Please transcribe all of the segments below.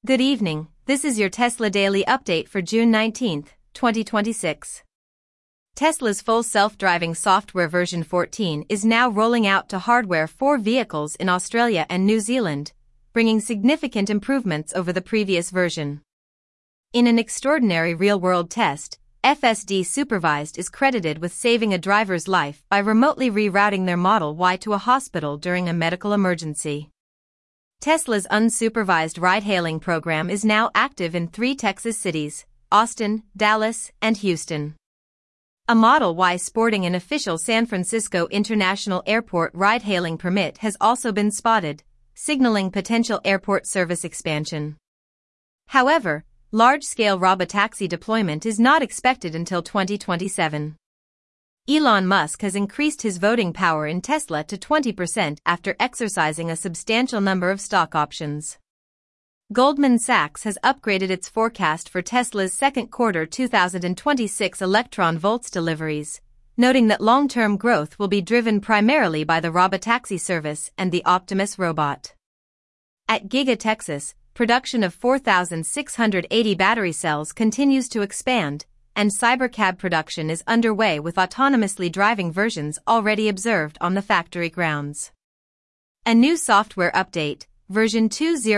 Good evening, this is your Tesla Daily Update for June 19, 2026. Tesla's full self-driving software version 14 is now rolling out to hardware for vehicles in Australia and New Zealand, bringing significant improvements over the previous version. In an extraordinary real-world test, FSD Supervised is credited with saving a driver's life by remotely rerouting their Model Y to a hospital during a medical emergency. Tesla's unsupervised ride-hailing program is now active in 3 Texas cities: Austin, Dallas, and Houston. A Model Y sporting an official San Francisco International Airport ride-hailing permit has also been spotted, signaling potential airport service expansion. However, large-scale robotaxi deployment is not expected until 2027. Elon Musk has increased his voting power in Tesla to 20% after exercising a substantial number of stock options. Goldman Sachs has upgraded its forecast for Tesla's second quarter 2026 electron volts deliveries, noting that long-term growth will be driven primarily by the robotaxi service and the Optimus robot. At Giga Texas, production of 4,680 battery cells continues to expand, and Cybercab production is underway with autonomously driving versions already observed on the factory grounds. A new software update, version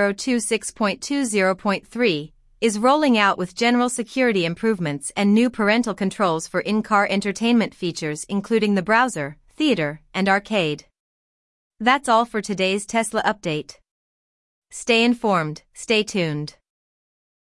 2026.20.3, is rolling out with general security improvements and new parental controls for in-car entertainment features including the browser, theater, and arcade. That's all for today's Tesla update. Stay informed, stay tuned.